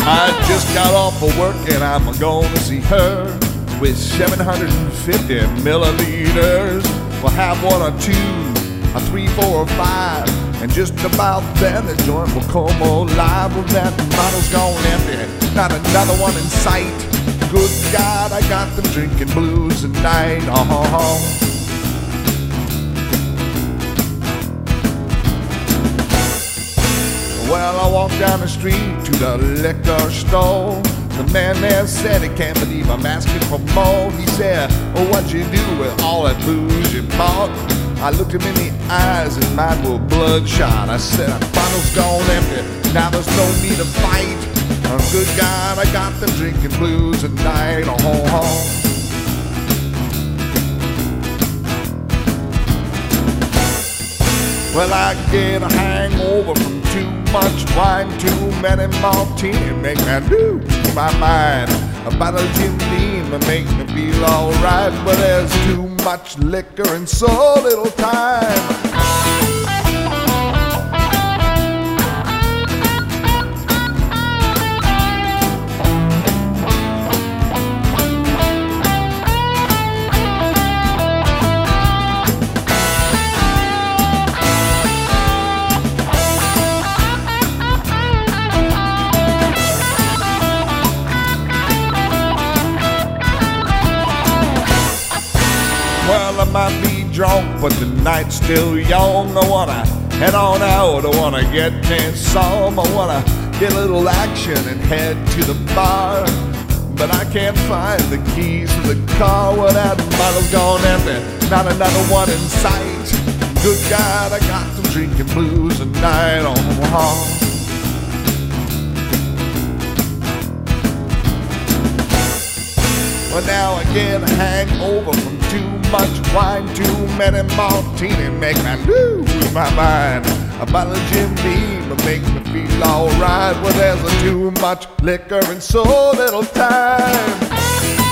I just got off of work and I'm gonna see her with 750 milliliters. We'll have one or two, a 3, 4, or 5, and just about then the joint will come alive. Well, that bottle's gone empty, not another one in sight. Good God, I got them drinking blues tonight. Well, I walked down the street to the liquor store. The man there said he can't believe I'm asking for more. He said, oh, what'd you do with all that booze you bought? I looked him in the eyes and mine were bloodshot. I said, that bottle's gone empty, now there's no need to fight. Oh, good God, I got them drinking blues tonight. Well, I get a hangover from too much wine, too many martini make me lose my mind. A bottle of Jim Beam will make me feel alright, but there's too much liquor and so little time. Well, I might be drunk, but the night's still young. I wanna head on out, I wanna get me some. I wanna get a little action and head to the bar, but I can't find the keys to the car. Well, that bottle's gone empty, not another one in sight. Good God, I got them drinking blues tonight. Well, now I get a hangover from too much wine, too many martini make me lose my mind. A bottle of Jim Beam will make me feel alright. Well, there's too much liquor and so little time.